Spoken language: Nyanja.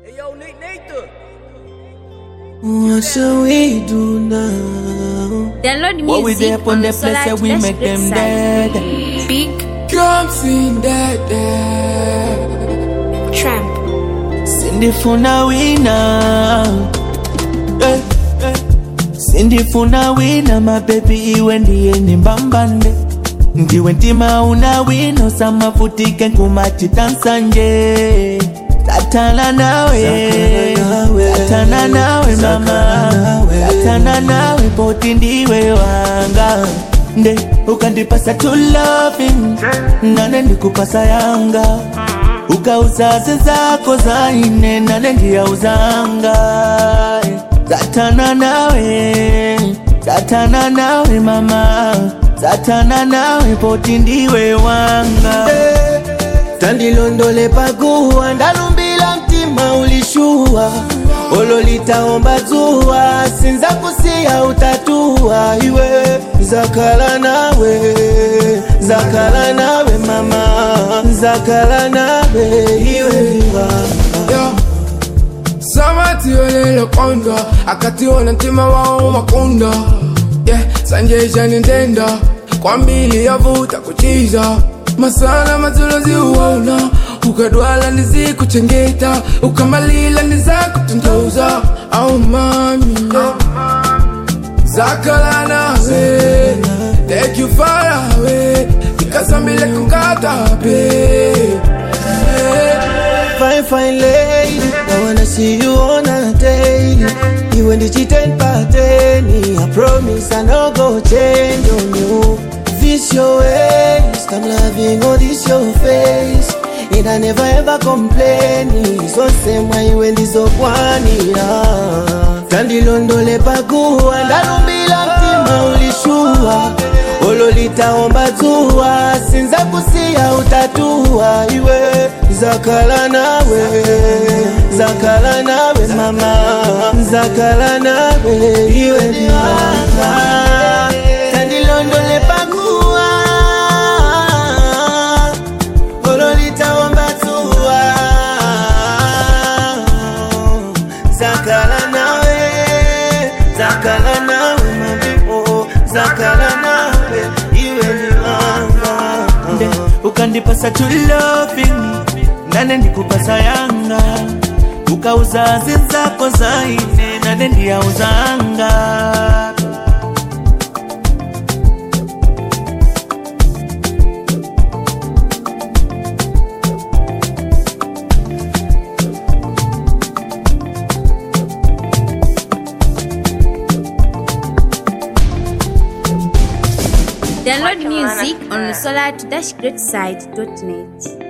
Hey yo, Nathan. What shall we do now? Download music what we there upon the place that we make them dead. Big Drums in that Tramp. Cindy Funa winner. Cindy Funa winner, my baby, iwe ndiye nimbambande. Ndiwe ntima una wino sama futike nkumati tansanje. Tatana nawe mama, tatana nawe poti ndiwe wanga. Nde ukandipasa to loving, nane ndikupasa yanga. Ukauzaze zako zaine, nane ndia uzanga. Tatana nawe mama, tatana nawe poti ndiwe wanga. Tandilondole paguwa, ndalumbila mtima ulishua. Ololitaomba zuwa, sinza kusia utatua. Iwe zakala nawe mama, zakala nawe iwe wanga. Samati olelo konda, akati wana ntima wao makunda. Yeah, sanje jani ndenda, kwa mbili ya vuta kuchiza. Masana mazulozi uona, ukadwala nizi kuchengeta, ukamalila niza kutuntoza. Au mami, zakala nawe, take you far away, ikasambile kukata pe. Fine lady, I wanna see you on a daily. You and the cheating party, I promise I no go change on you. This your ways, I'm loving all this your face. And I never ever complain. So same way when this up one year. Tandilondole paguwa, ndalumbila mtima ulishua. Ololitaomba zuwa, sinza kusia utatua. Iwe zakala nawe mama, zakala nawe iwe niwanga. Tandilondole paguwa, ololitaomba zuwa. Zakala nawe mamipo, zakala nawe iwe niwanga. Ukandipasa to loving, nane ndikupasa yanga. Ukauzaze zako zaine, nane ndia uzanga. Download music on solar-greatside.net.